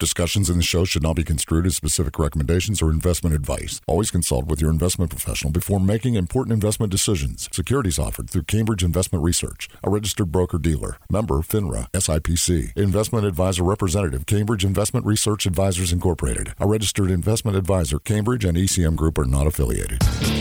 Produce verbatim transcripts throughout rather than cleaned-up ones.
Discussions in the show should not be construed as specific recommendations or investment advice. Always consult with your investment professional before making important investment decisions. Securities offered through Cambridge Investment Research, a registered broker-dealer. Member FINRA, S I P C. Investment advisor representative, Cambridge Investment Research Advisors Incorporated. A registered investment advisor. Cambridge and E C M Group are not affiliated.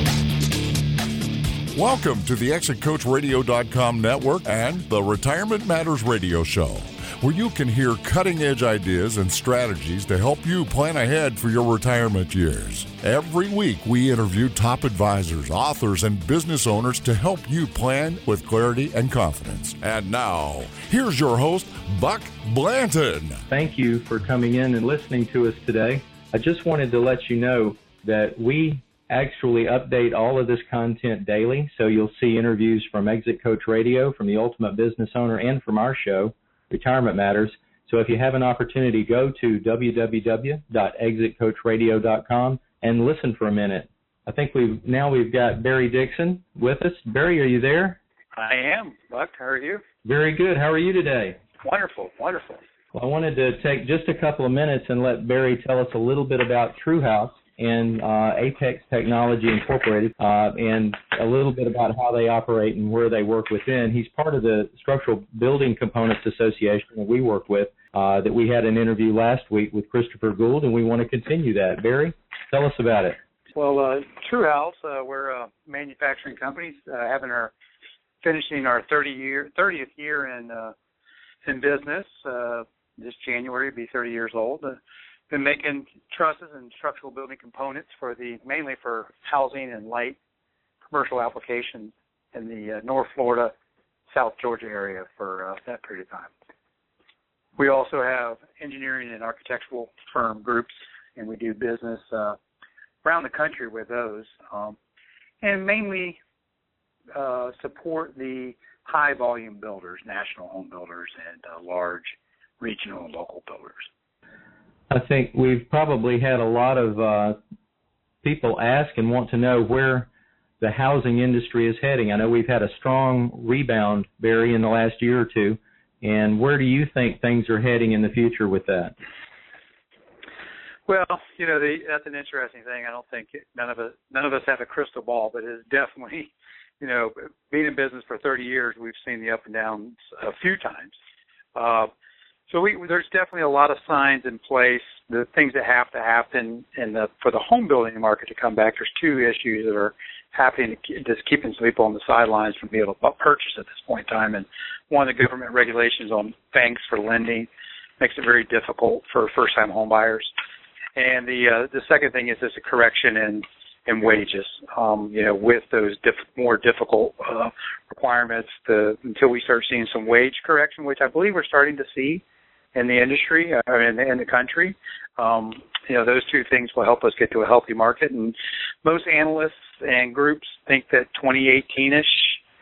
Welcome to the exit coach radio dot com network and the Retirement Matters radio show, where you can hear cutting-edge ideas and strategies to help you plan ahead for your retirement years. Every week, we interview top advisors, authors, and business owners to help you plan with clarity and confidence. And now, here's your host, Buck Blanton. Thank you for coming in and listening to us today. I just wanted to let you know that we actually update all of this content daily, so you'll see interviews from Exit Coach Radio, from the Ultimate Business Owner, and from our show, Retirement Matters. So if you have an opportunity, go to w w w dot exit coach radio dot com and listen for a minute. I think we've now we've got Barry Dixon with us. Barry, are you there? I am. Buck, how are you? Very good. How are you today? Wonderful, wonderful. Well, I wanted to take just a couple of minutes and let Barry tell us a little bit about TrueHouse and uh, Apex Technology Incorporated, uh, and a little bit about how they operate and where they work within. He's part of the Structural Building Components Association that we work with, uh, that we had an interview last week with Christopher Gould, and we want to continue that. Barry, tell us about it. Well, uh, TrueHouse, uh, we're a manufacturing company, uh, having our finishing our thirty year, thirtieth year in uh, in business. Uh, this January will be thirty years old. Uh, Been making trusses and structural building components for the mainly for housing and light commercial applications in the uh, North Florida, South Georgia area for uh, that period of time. We also have engineering and architectural firm groups, and we do business uh, around the country with those, um, and mainly uh, support the high volume builders, national home builders, and uh, large regional and local builders. I think we've probably had a lot of uh, people ask and want to know where the housing industry is heading. I know we've had a strong rebound, Barry, in the last year or two. And where do you think things are heading in the future with that? Well, you know, the, that's an interesting thing. I don't think it, none of us none of us have a crystal ball, but it's definitely, you know, being in business for thirty years, we've seen the up and downs a few times. Uh, So we, there's definitely a lot of signs in place, the things that have to happen in the, for the home building market to come back. There's two issues that are happening, just keeping people on the sidelines from being able to purchase at this point in time. And one, the government regulations on banks for lending makes it very difficult for first-time home buyers. And the uh, the second thing is just a correction in, in wages. Um, you know, with those diff- more difficult uh, requirements, the, until we start seeing some wage correction, which I believe we're starting to see in the industry, or in the, in the country, um, you know, those two things will help us get to a healthy market. And most analysts and groups think that twenty eighteen-ish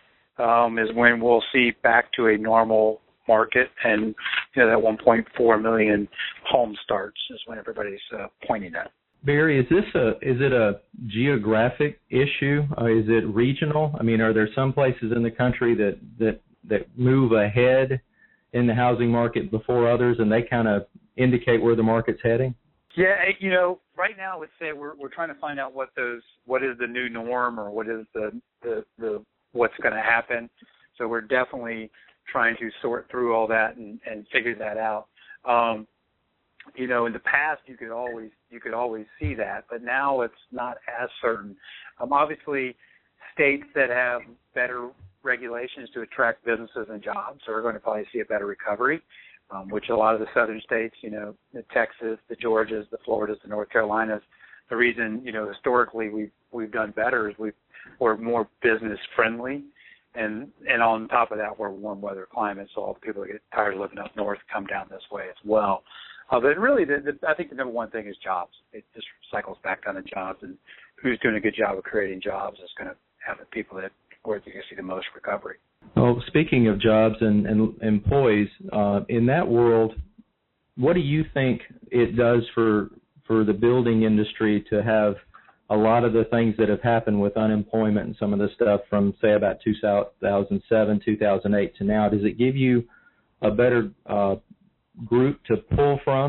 um, is when we'll see back to a normal market, and you know that one point four million home starts is when everybody's uh, pointing at. Barry, is this a is it a geographic issue? Uh, is it regional? I mean, are there some places in the country that that that move ahead in the housing market before others, and they kind of indicate where the market's heading? Yeah, you know, right now, let's say we're we're trying to find out what those what is the new norm, or what is the the, the what's going to happen. So we're definitely trying to sort through all that and, and figure that out. Um, you know, in the past, you could always you could always see that, but now it's not as certain. Um, obviously, states that have better regulations to attract businesses and jobs are going to probably see a better recovery, um, which a lot of the southern states, you know, the Texas, the Georgias, the Floridas, the North Carolinas, the reason, you know, historically we've, we've done better is we've, we're more business friendly. And and on top of that, we're warm weather climate, so all the people that get tired of living up north come down this way as well. Uh, but really, the, the, I think the number one thing is jobs. It just cycles back down to jobs, and who's doing a good job of creating jobs is going to have the people that where you see the most recovery. Well, speaking of jobs and, and employees, uh, in that world, what do you think it does for for the building industry to have a lot of the things that have happened with unemployment and some of the stuff from, say, about two thousand seven, two thousand eight to now? Does it give you a better uh, group to pull from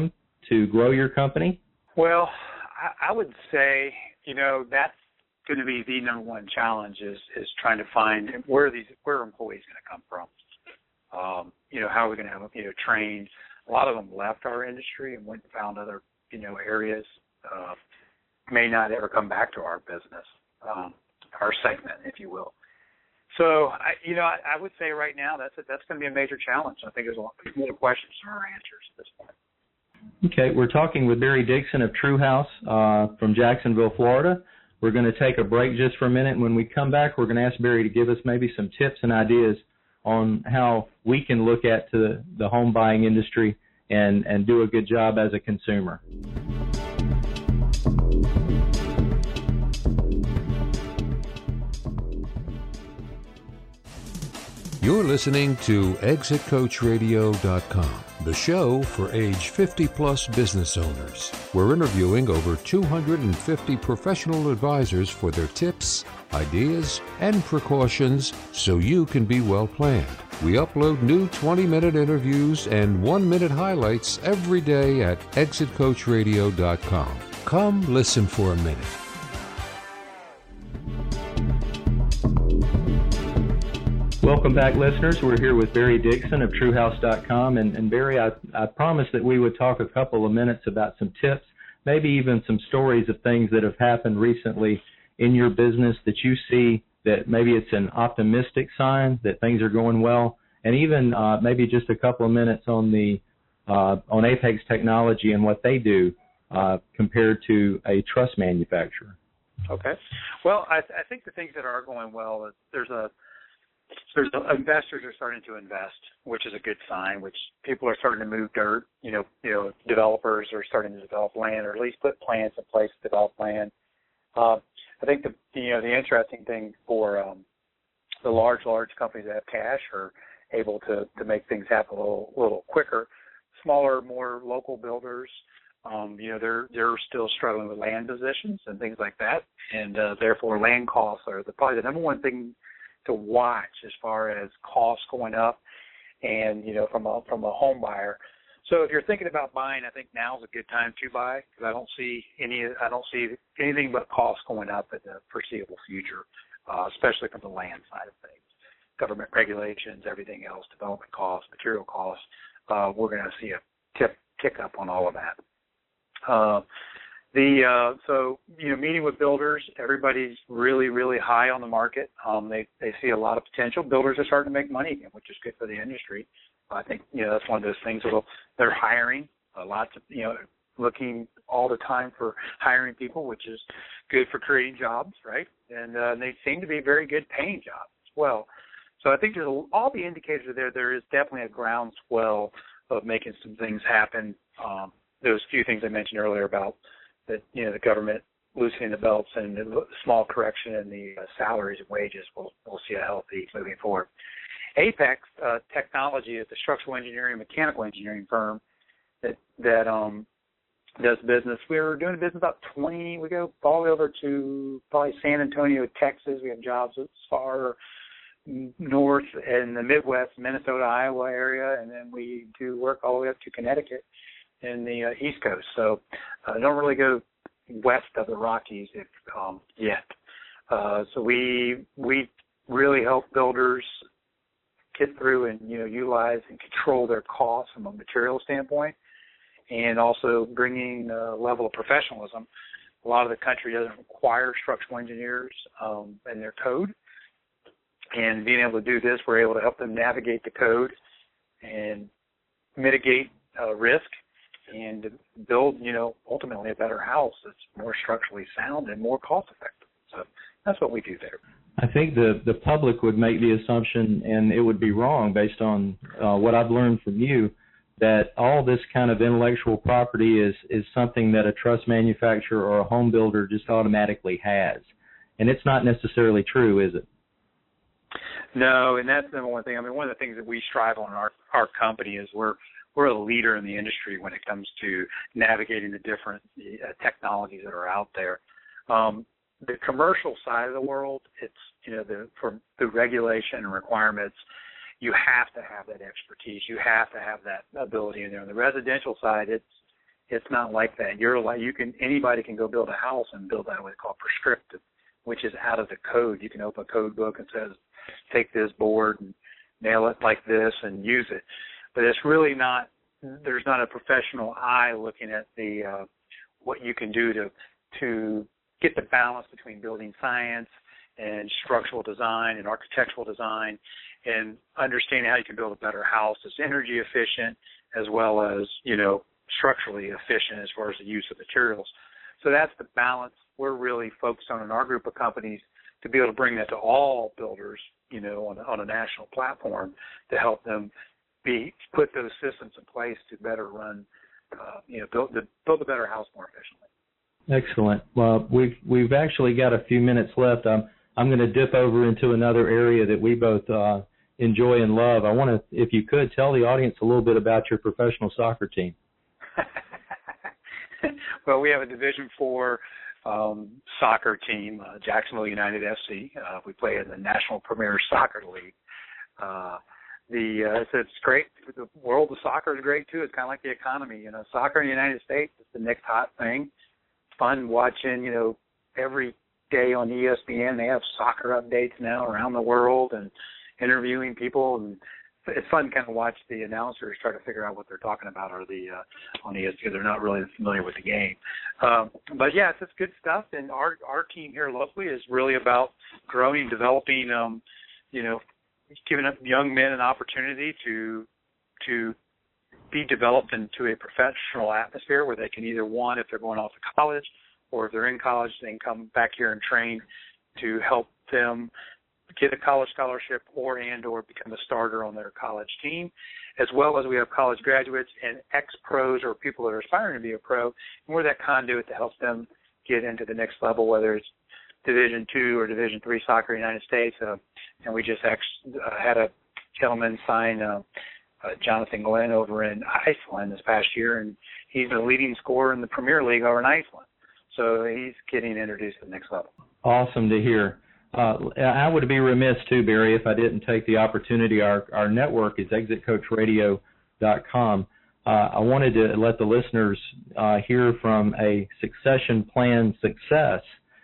to grow your company? Well, I, I would say, you know, that's going to be the number one challenge is, is trying to find where are these where are employees going to come from. Um, you know, how are we going to have them, you know, trained? A lot of them left our industry and went and found other, you know, areas. Uh, may not ever come back to our business, um, our segment, if you will. So, I, you know, I, I would say right now that's a, that's going to be a major challenge. I think there's a lot more questions than our answers at this point. Okay, we're talking with Barry Dixon of True House uh, from Jacksonville, Florida. We're going to take a break just for a minute. When we come back, we're going to ask Barry to give us maybe some tips and ideas on how we can look at to the, the home buying industry and, and do a good job as a consumer. You're listening to exit coach radio dot com, the show for age fifty plus business owners. We're interviewing over two hundred fifty professional advisors for their tips, ideas, and precautions so you can be well planned. We upload new twenty minute interviews and one minute highlights every day at exit coach radio dot com. Come listen for a minute. Welcome back, listeners. We're here with Barry Dixon of true house dot com. And, and Barry, I, I promised that we would talk a couple of minutes about some tips, maybe even some stories of things that have happened recently in your business that you see that maybe it's an optimistic sign that things are going well, and even uh, maybe just a couple of minutes on the uh, on Apex Technology and what they do uh, compared to a truss manufacturer. Okay. Well, I, I think the things that are going well is there's a There's investors are starting to invest, which is a good sign. Which people are starting to move dirt. You know, you know, developers are starting to develop land, or at least put plans in place to develop land. Uh, I think the you know the interesting thing for um, the large large companies that have cash are able to, to make things happen a little little quicker. Smaller, more local builders, um, you know, they're they're still struggling with land positions and things like that, and uh, therefore land costs are the, probably the number one thing to watch as far as costs going up, and you know from a from a home buyer. So if you're thinking about buying, I think now's a good time to buy because I don't see any I don't see anything but costs going up in the foreseeable future, uh, especially from the land side of things, government regulations, everything else, development costs, material costs. Uh, we're going to see a tip tick up on all of that. Uh, The uh, so you know meeting with builders, everybody's really really high on the market. Um, they they see a lot of potential. Builders are starting to make money again, which is good for the industry. I think you know that's one of those things. That'll, they're hiring a lot. Of, you know, looking all the time for hiring people, which is good for creating jobs, right? And uh, they seem to be very good paying jobs as well. So I think there's a, all the indicators are there. There is definitely a groundswell of making some things happen. Um, those few things I mentioned earlier about that, you know, the government loosening the belts and a small correction in the uh, salaries and wages, we'll, we'll see a healthy moving forward. Apex uh, Technology is a structural engineering, mechanical engineering firm that that um, does business. We were doing business about twenty. We go all the way over to probably San Antonio, Texas. We have jobs as far north in the Midwest, Minnesota, Iowa area, and then we do work all the way up to Connecticut in the uh, East Coast. So uh, don't really go west of the Rockies if, um, yet. Uh, so we we really help builders get through and you know utilize and control their costs from a material standpoint, and also bringing a level of professionalism. A lot of the country doesn't require structural engineers um, in their code, and being able to do this, we're able to help them navigate the code and mitigate uh, risk and build, you know, ultimately a better house that's more structurally sound and more cost effective. So that's what we do there. I think the, the public would make the assumption, and it would be wrong based on uh, what I've learned from you, that all this kind of intellectual property is, is something that a truss manufacturer or a home builder just automatically has. And it's not necessarily true, is it? No, and that's the number one thing. I mean, one of the things that we strive on in our, our company is we're we're a leader in the industry when it comes to navigating the different uh, technologies that are out there. Um, the commercial side of the world, it's, you know, the, for the regulation and requirements, you have to have that expertise. You have to have that ability in there. On the residential side, it's It's not like that. You're like you can anybody can go build a house and build that what they call prescriptive, which is out of the code. You can open a code book and says, take this board and nail it like this and use it. But it's really not. There's not a professional eye looking at the uh, what you can do to to get the balance between building science and structural design and architectural design, and understanding how you can build a better house that's energy efficient as well as, you know, structurally efficient as far as the use of materials. So that's the balance we're really focused on in our group of companies, to be able to bring that to all builders, you know, on a, on a national platform, to help them be put those systems in place to better run, uh, you know, build the build a better house more efficiently. Excellent. Well, we've we've actually got a few minutes left. I'm I'm going to dip over into another area that we both uh, enjoy and love. I want to, if you could, tell the audience a little bit about your professional soccer team. Well, we have a Division Four um, soccer team, uh, Jacksonville United F C. Uh, we play in the National Premier Soccer League. Uh, the uh, it's, it's great. The world of soccer is great too. It's kind of like the economy. You know, soccer in the United States is the next hot thing. It's fun watching. You know, every day on E S P N they have soccer updates now around the world and interviewing people, and it's fun to kind of watch the announcers try to figure out what they're talking about, or the uh, on E S P N. They're not really familiar with the game. Um, but yeah, it's just good stuff. And our our team here locally is really about growing, developing, um, you know, giving up young men an opportunity to to be developed into a professional atmosphere where they can either, one, if they're going off to college, or if they're in college, they can come back here and train to help them get a college scholarship or and or become a starter on their college team, as well as we have college graduates and ex-pros or people that are aspiring to be a pro, and we're that conduit that helps them get into the next level, whether it's Division two or Division three soccer in the United States. Uh, and we just actually uh, had a gentleman sign uh, uh, Jonathan Glenn over in Iceland this past year, and he's the leading scorer in the Premier League over in Iceland. So he's getting introduced to the next level. Awesome to hear. Uh, I would be remiss, too, Barry, if I didn't take the opportunity. Our, our network is exit coach radio dot com. Uh, I wanted to let the listeners uh, hear from a succession plan success.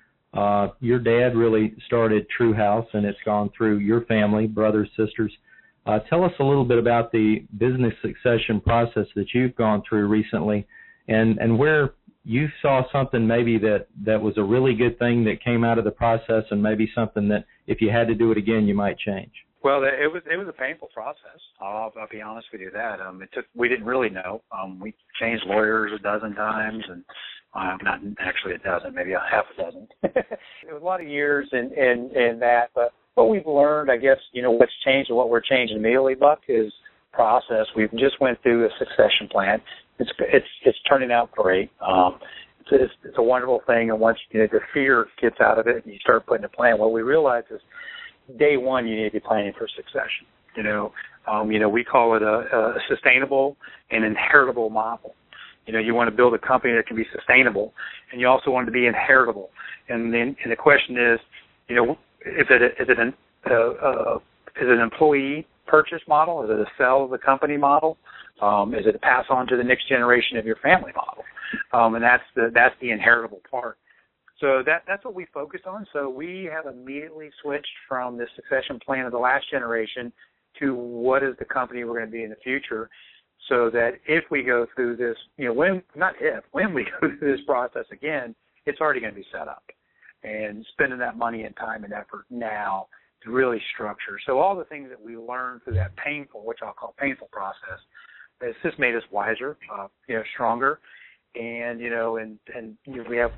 Uh, your dad really started True House, and it's gone through your family, brothers, sisters. Uh, tell us a little bit about the business succession process that you've gone through recently, and, and where you saw something maybe that, that was a really good thing that came out of the process, and maybe something that if you had to do it again, you might change. Well, it was it was a painful process. I'll, I'll be honest with you that um, it took. We didn't really know. Um, we changed lawyers a dozen times, and uh, not actually a dozen, maybe a half a dozen. It was a lot of years in, in in that. But what we've learned, I guess, you know, what's changed and what we're changing immediately, Buck, is process. We've just went through a succession plan. It's it's it's turning out great. Um, it's, it's, it's a wonderful thing, and once you know, the fear gets out of it, and you start putting a plan. What we realize is, day one, you need to be planning for succession. You know, um, you know, we call it a, a sustainable and inheritable model. You know, you want to build a company that can be sustainable, and you also want it to be inheritable. And then, and the question is, you know, is it a, is it an uh, uh, is it an employee purchase model? Is it a sell of the company model? Um, is it a pass on to the next generation of your family model? Um, and that's the that's the inheritable part. So that that's what we focused on. So we have immediately switched from the succession plan of the last generation to what is the company we're going to be in the future, so that if we go through this, you know, when not if, when we go through this process again, it's already going to be set up. And spending that money and time and effort now to really structure. So all the things that we learned through that painful, which I'll call painful process, it's just made us wiser, uh, you know, stronger. And, you know, and, and you know, we have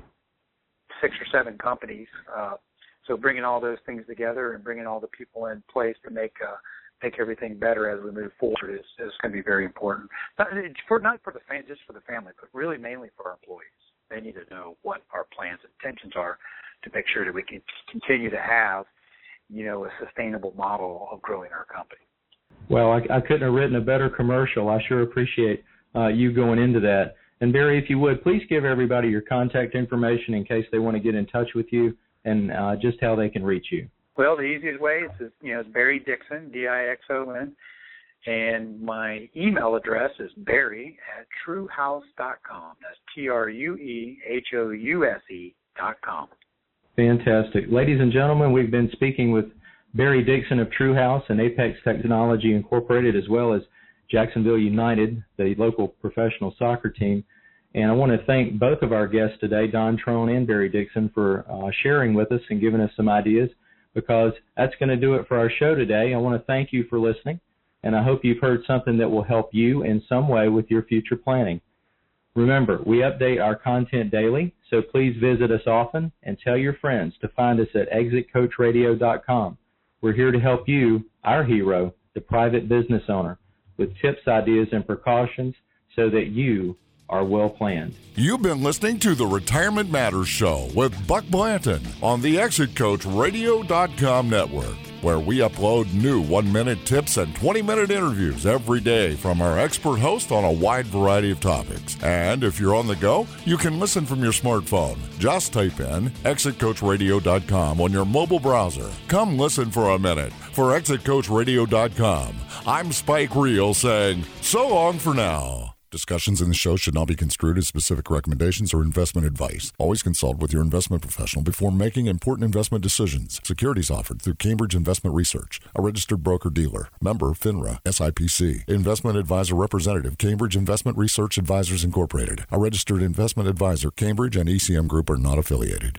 six or seven companies. Uh, so bringing all those things together and bringing all the people in place to make uh, make everything better as we move forward is, is going to be very important. Not for not for the fam- just for the family, but really mainly for our employees. They need to know what our plans and intentions are to make sure that we can continue to have, you know, a sustainable model of growing our company. Well, I, I couldn't have written a better commercial. I sure appreciate uh, you going into that. And Barry, if you would, please give everybody your contact information in case they want to get in touch with you, and uh, just how they can reach you. Well, the easiest way is, you know, it's Barry Dixon, D I X O N, And my email address is Barry at true house dot com. That's T R U E H O U S E dot com. Fantastic. Ladies and gentlemen, we've been speaking with Barry Dixon of True House and Apex Technology Incorporated, as well as Jacksonville United, the local professional soccer team. And I want to thank both of our guests today, Don Trone and Barry Dixon, for uh, sharing with us and giving us some ideas, because that's going to do it for our show today. I want to thank you for listening, and I hope you've heard something that will help you in some way with your future planning. Remember, we update our content daily, so please visit us often and tell your friends to find us at exit coach radio dot com. We're here to help you, our hero, the private business owner, with tips, ideas, and precautions so that you are well planned. You've been listening to the Retirement Matters Show with Buck Blanton on the exit coach radio dot com network, where we upload new one-minute tips and twenty-minute interviews every day from our expert host on a wide variety of topics. And if you're on the go, you can listen from your smartphone. Just type in exit coach radio dot com on your mobile browser. Come listen for a minute. For exit coach radio dot com, I'm Spike Reel saying so long for now. Discussions in the show should not be construed as specific recommendations or investment advice. Always consult with your investment professional before making important investment decisions. Securities offered through Cambridge Investment Research, a registered broker-dealer. Member FINRA, S I P C. Investment advisor representative, Cambridge Investment Research Advisors Incorporated. A registered investment advisor. Cambridge and E C M Group are not affiliated.